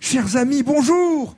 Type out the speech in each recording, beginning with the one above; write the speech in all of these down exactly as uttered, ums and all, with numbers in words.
Chers amis, bonjour.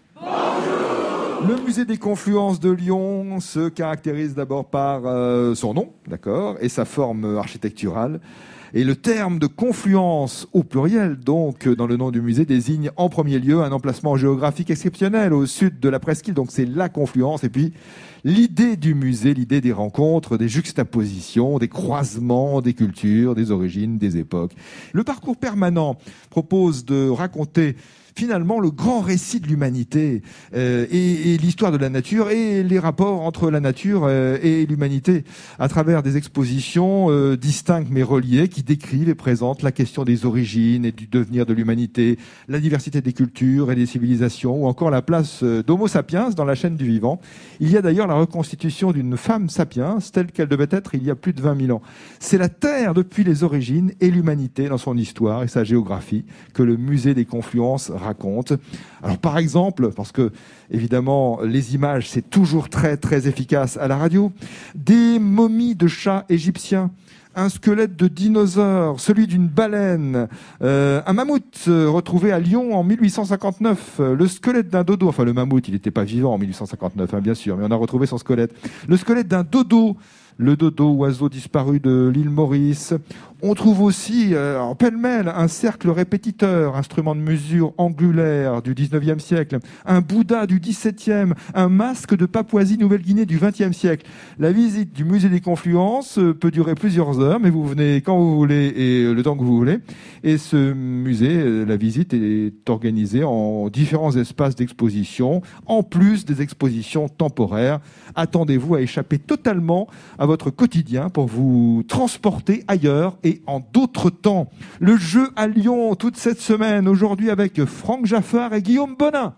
Bonjour. Le musée des Confluences de Lyon se caractérise d'abord par euh, son nom, d'accord, et sa forme architecturale. Et le terme de confluence, au pluriel, donc, dans le nom du musée, désigne en premier lieu un emplacement géographique exceptionnel au sud de la presqu'île. Donc c'est la confluence. Et puis l'idée du musée, l'idée des rencontres, des juxtapositions, des croisements, des cultures, des origines, des époques. Le parcours permanent propose de raconter finalement le grand récit de l'humanité euh, et, et l'histoire de la nature et les rapports entre la nature euh, et l'humanité à travers des expositions euh, distinctes mais reliées qui décrivent et présentent la question des origines et du devenir de l'humanité, la diversité des cultures et des civilisations ou encore la place d'Homo sapiens dans la chaîne du vivant. Il y a d'ailleurs la reconstitution d'une femme sapiens telle qu'elle devait être il y a plus de vingt mille ans. C'est la Terre depuis les origines et l'humanité dans son histoire et sa géographie que le musée des Confluences raconte. Alors par exemple, parce que évidemment les images c'est toujours très très efficace à la radio, des momies de chats égyptiens, un squelette de dinosaure, celui d'une baleine, euh, un mammouth euh, retrouvé à Lyon en mille huit cent cinquante-neuf, euh, le squelette d'un dodo, enfin le mammouth il n'était pas vivant en mille huit cent cinquante-neuf hein, bien sûr, mais on a retrouvé son squelette, le squelette d'un dodo, le dodo, oiseau disparu de l'île Maurice. On trouve aussi, euh, en pêle-mêle, un cercle répétiteur, instrument de mesure angulaire du dix-neuvième siècle, un Bouddha du dix-septième, un masque de Papouasie-Nouvelle-Guinée du vingtième siècle. La visite du musée des Confluences peut durer plusieurs heures, mais vous venez quand vous voulez et le temps que vous voulez. Et ce musée, la visite est organisée en différents espaces d'exposition, en plus des expositions temporaires. Attendez-vous à échapper totalement à votre quotidien pour vous transporter ailleurs et en d'autres temps. Le jeu à Lyon toute cette semaine, aujourd'hui avec Franck Jaffard et Guillaume Bonin.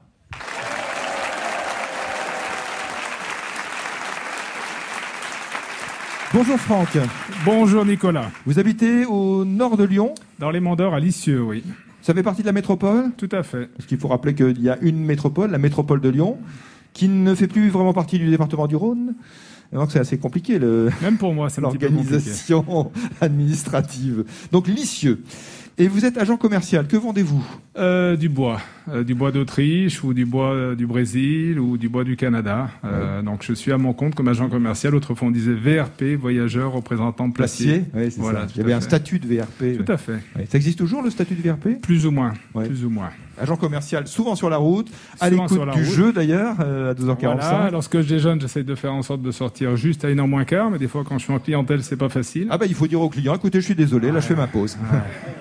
Bonjour Franck. Bonjour Nicolas. Vous habitez au nord de Lyon ? Dans les Monts d'Or à Lisieux, oui. Ça fait partie de la métropole ? Tout à fait. Parce qu'il faut rappeler qu'il y a une métropole, la métropole de Lyon, qui ne fait plus vraiment partie du département du Rhône. Donc c'est assez compliqué, le... Même pour moi, c'est un petit peu compliqué. L'organisation administrative. Donc Lisieux. Et vous êtes agent commercial. Que vendez-vous ? euh, Du bois. Euh, du bois d'Autriche ou du bois euh, du Brésil ou du bois du Canada. Euh, ouais. Donc je suis à mon compte comme agent commercial. Autrefois on disait V R P, voyageur, représentant de placier. Placier, oui, c'est voilà, ça. Il y avait un statut de V R P. Tout à fait. Ouais. Ça existe toujours, le statut de V R P ? Plus ou moins. Ouais. Plus ou moins. Agent commercial, souvent sur la route, à souvent l'écoute du route. jeu d'ailleurs, euh, à douze heures quarante-cinq. Voilà, lorsque je déjeune, j'essaie de faire en sorte de sortir juste à une heure moins quart, mais des fois quand je suis en clientèle, c'est pas facile. Ah bah il faut dire au client, écoutez, je suis désolé, ouais. là je fais ma pause. Ouais.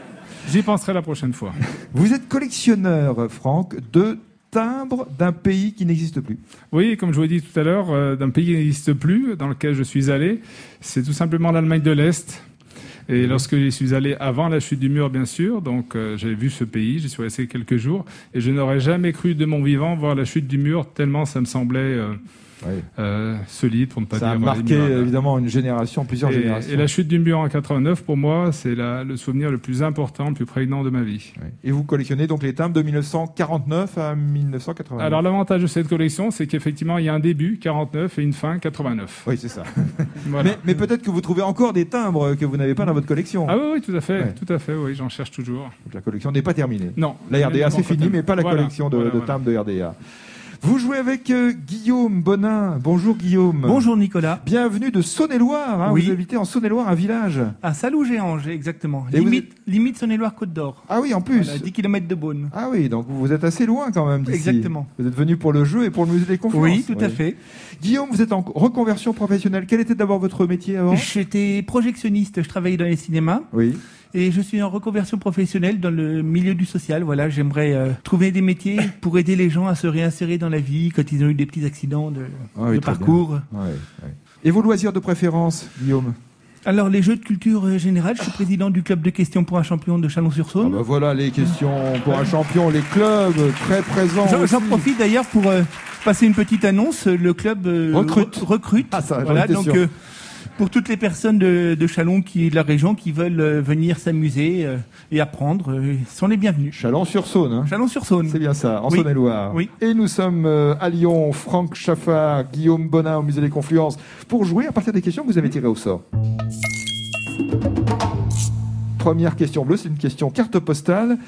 J'y penserai la prochaine fois. Vous êtes collectionneur, Franck, de timbres d'un pays qui n'existe plus. Oui, comme je vous l'ai dit tout à l'heure, euh, d'un pays qui n'existe plus, dans lequel je suis allé, c'est tout simplement l'Allemagne de l'Est. Et lorsque j'y suis allé avant la chute du mur, bien sûr, donc euh, j'ai vu ce pays, j'y suis resté quelques jours, et je n'aurais jamais cru de mon vivant voir la chute du mur, tellement ça me semblait euh, oui. euh, solide, pour ne pas ça dire... Ça a marqué euh, évidemment une génération, plusieurs et, générations. Et la chute du mur en quatre-vingt-neuf, pour moi, c'est la, le souvenir le plus important, le plus prégnant de ma vie. Oui. Et vous collectionnez donc les timbres de mille neuf cent quarante-neuf à mille neuf cent quatre-vingt-neuf. Alors l'avantage de cette collection, c'est qu'effectivement, il y a un début, quarante-neuf, et une fin, quatre-vingt-neuf. Oui, c'est ça. Voilà. Mais, mais peut-être que vous trouvez encore des timbres que vous n'avez pas dans votre collection. Ah oui, oui, tout à fait, ouais. tout à fait, oui, j'en cherche toujours. Donc la collection n'est pas terminée. Non. La R D A, c'est fini, mais pas la voilà. collection de, voilà, de voilà. timbres de R D A. Vous jouez avec euh, Guillaume Bonin. Bonjour Guillaume. Bonjour Nicolas. Bienvenue de Saône-et-Loire. Hein. Oui. Vous habitez en Saône-et-Loire, un village. À Salou-Géange, exactement. Et Limite, êtes... limite Saône-et-Loire-Côte d'Or. Ah oui, en plus. Voilà, dix kilomètres de Beaune. Ah oui, donc vous êtes assez loin quand même d'ici. Exactement. Vous êtes venu pour le jeu et pour le musée des Confluences. Oui, tout oui. à fait. Guillaume, vous êtes en reconversion professionnelle. Quel était d'abord votre métier avant ? J'étais projectionniste, je travaillais dans les cinémas. Oui. Et je suis en reconversion professionnelle dans le milieu du social. Voilà, j'aimerais euh, trouver des métiers pour aider les gens à se réinsérer dans la vie quand ils ont eu des petits accidents de, ah oui, de parcours. Ouais, ouais. Et vos loisirs de préférence, Guillaume ? Alors, les jeux de culture générale, je suis président du club de questions pour un champion de Chalon-sur-Saône. Ah bah voilà, les questions pour un champion, les clubs très présents. J'en, j'en profite d'ailleurs pour euh, passer une petite annonce. Le club euh, recrute. Re- recrute. Ah, ça, voilà, donc euh, pour toutes les personnes de, de Chalon, qui, de la région, qui veulent euh, venir s'amuser euh, et apprendre, euh, sont les bienvenus. Chalon-sur-Saône. Hein. Chalon-sur-Saône. C'est bien ça, en oui. Saône-et-Loire. Oui. Et nous sommes euh, à Lyon, Franck Jaffard, Guillaume Bonin au musée des Confluences, pour jouer à partir des questions que vous avez tirées au sort. Première question bleue, c'est une question carte postale.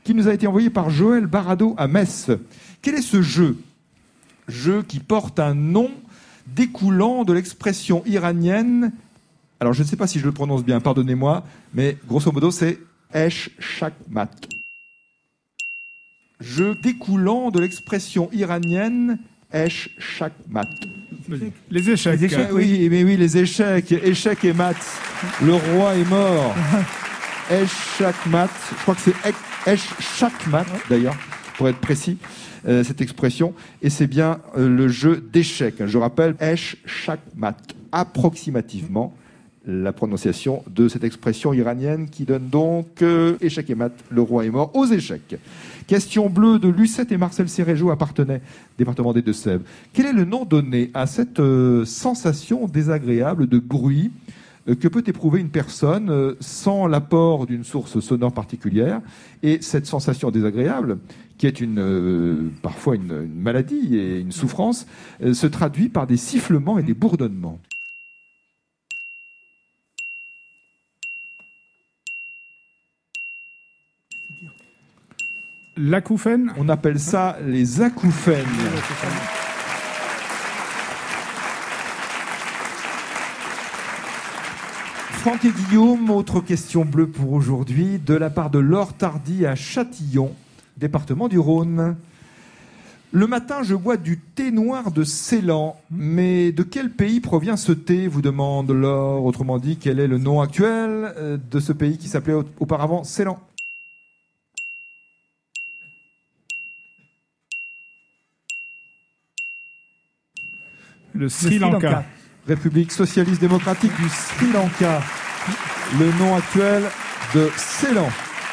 qui nous a été envoyé par Joël Barado à Metz. Quel est ce jeu ? Jeu qui porte un nom découlant de l'expression iranienne. Alors, je ne sais pas si je le prononce bien, pardonnez-moi, mais grosso modo, c'est Esh Shakmat. Jeu découlant de l'expression iranienne Esh Shakmat. Les échecs. Les échecs. Oui, mais oui, les échecs. Échecs et maths. Le roi est mort. Esh Shakmat. Je crois que c'est Esh Shakmat, d'ailleurs, pour être précis, euh, cette expression. Et c'est bien euh, le jeu d'échecs. Je rappelle, Esh Shakmat. Approximativement la prononciation de cette expression iranienne qui donne donc euh, échec et mat, le roi est mort aux échecs. Question bleue de Lucette et Marcel Cérégeau appartenaient, département des Deux-Sèvres. Quel est le nom donné à cette euh, sensation désagréable de bruit euh, que peut éprouver une personne euh, sans l'apport d'une source sonore particulière? Et cette sensation désagréable, qui est une, euh, parfois une, une maladie et une souffrance, euh, se traduit par des sifflements et des bourdonnements. L'acouphène. On appelle ça les acouphènes. Franck et Guillaume, autre question bleue pour aujourd'hui, de la part de Laure Tardy à Châtillon, département du Rhône. Le matin, je bois du thé noir de Ceylan, mais de quel pays provient ce thé, vous demande Laure. Autrement dit, quel est le nom actuel de ce pays qui s'appelait auparavant Ceylan? Le Sri Lanka. République socialiste démocratique du Sri Lanka. Le nom actuel de Ceylan.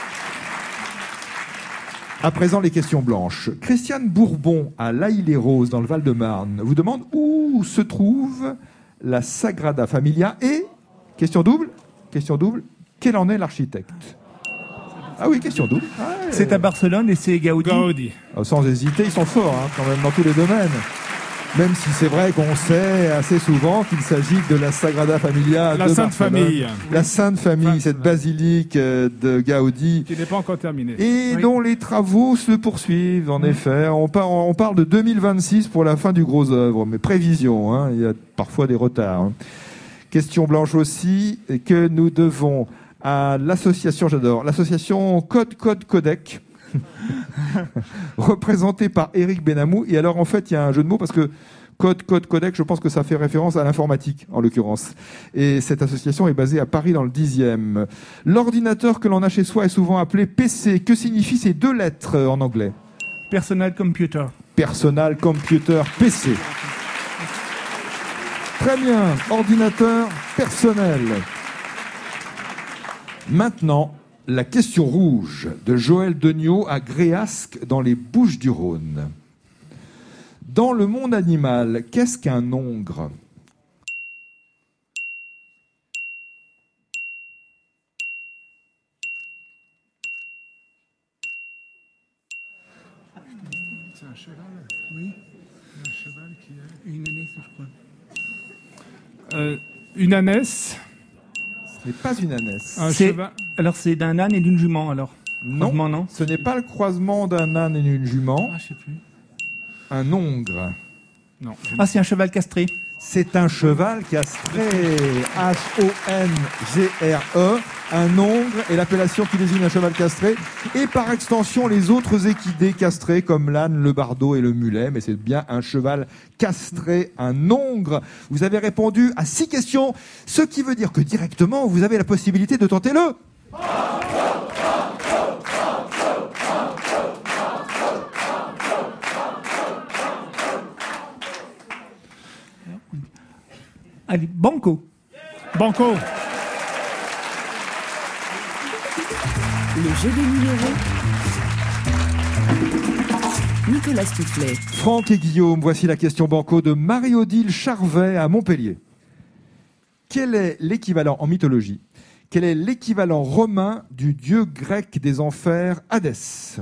À présent, les questions blanches. Christiane Bourbon, à l'Aille-les-Roses, dans le Val-de-Marne, vous demande où se trouve la Sagrada Familia et, question double, question double, quel en est l'architecte? Ah oui, question double. Ah ouais. C'est à Barcelone et c'est Gaudi. Gaudi. Ah, sans hésiter, ils sont forts hein, quand même dans tous les domaines. Même si c'est vrai qu'on sait assez souvent qu'il s'agit de la Sagrada Familia La de Sainte Barcelone. Famille. La Sainte Famille, cette basilique de Gaudi. Qui n'est pas encore terminée. Et Oui. dont les travaux se poursuivent, en effet. On, par, on parle de deux mille vingt-six pour la fin du gros œuvre, mais prévision, hein, il y a parfois des retards. Hein. Question blanche aussi, que nous devons à l'association, j'adore, l'association Code Code Codec, représenté par Éric Benamou. Et alors, en fait, il y a un jeu de mots parce que Code Code Codec, je pense que ça fait référence à l'informatique, en l'occurrence. Et cette association est basée à Paris, dans le dixième. L'ordinateur que l'on a chez soi est souvent appelé P C. Que signifient ces deux lettres en anglais? Personal computer. Personal Computer P C. Très bien, ordinateur personnel. Maintenant, la question rouge de Joël Degnaud à Gréasque dans les Bouches-du-Rhône. Dans le monde animal, qu'est-ce qu'un hongre? C'est un cheval. Oui. Un cheval qui a une ânesse, je crois. Euh, une ânesse. Ce n'est pas une ânesse. Un C'est- cheval. Alors c'est d'un âne et d'une jument alors. Non, Croisement, non. ce n'est pas le croisement d'un âne et d'une jument. Ah, je sais plus. Un hongre. Non. Ah, c'est un cheval castré. C'est un cheval castré. H O N G R E. Un hongre est l'appellation qui désigne un cheval castré. Et par extension, les autres équidés castrés comme l'âne, le bardeau et le mulet. Mais c'est bien un cheval castré, un hongre. Vous avez répondu à six questions, ce qui veut dire que directement, vous avez la possibilité de tenter le... Allez, banco. Banco. Le jeu des numéros. Nicolas Stoufflet. Franck et Guillaume, voici la question banco de Marie-Odile Charvet à Montpellier. Quel est l'équivalent en mythologie? Quel est l'équivalent romain du dieu grec des enfers Hadès?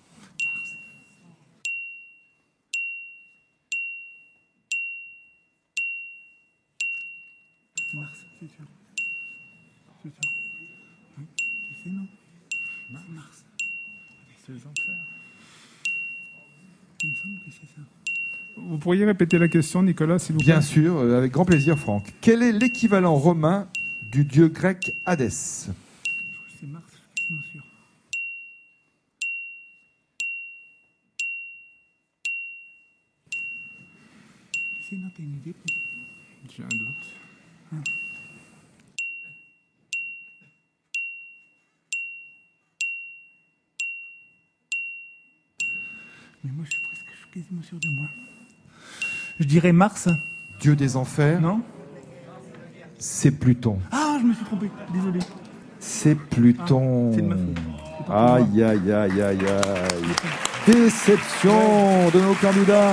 Mars, c'est sûr. C'est sûr. Oui, tu sais, non Mars. des enfers. Il me semble que c'est ça. Vous pourriez répéter la question, Nicolas, s'il vous plaît? Bien sûr, euh, avec grand plaisir, Franck. Quel est l'équivalent romain du dieu grec Hadès? Je crois que c'est Mars, je suis sûr. C'est non, t'as une idée peut-être? J'ai un doute. Ah. Mais moi, je suis presque, je suis quasiment sûr de moi. Je dirais Mars. Dieu des enfers? Non? C'est Pluton. Ah, je me suis trompé. Désolé. C'est Pluton. Ah, c'est de ma faute. C'est pas pour Aïe, aïe, aïe, aïe, aïe. Déception de nos candidats.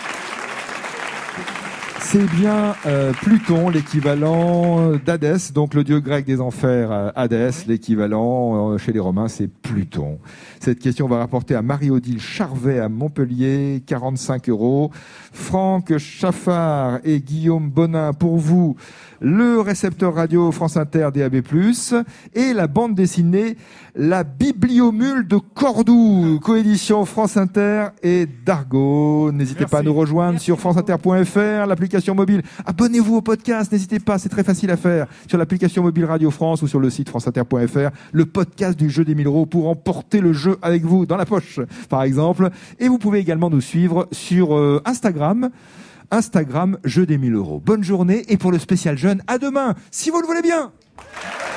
C'est bien euh, Pluton, l'équivalent d'Hadès, donc le dieu grec des enfers, euh, Hadès, l'équivalent euh, chez les Romains, c'est Pluton. Cette question va rapporter à Marie-Odile Charvet à Montpellier, quarante-cinq euros. Franck Chaffard et Guillaume Bonin, pour vous, le récepteur radio France Inter D A B plus, et la bande dessinée La Bibliomule de Cordoue, coédition France Inter et Dargaud. N'hésitez Merci. pas à nous rejoindre Merci sur franceinter point f r, l'application mobile. Abonnez-vous au podcast, n'hésitez pas, c'est très facile à faire. Sur l'application mobile Radio France ou sur le site franceinter point f r, le podcast du jeu des mille euros pour emporter le jeu avec vous dans la poche, par exemple. Et vous pouvez également nous suivre sur euh, Instagram. Instagram, jeu des mille euros. Bonne journée et pour le spécial jeune, à demain, si vous le voulez bien.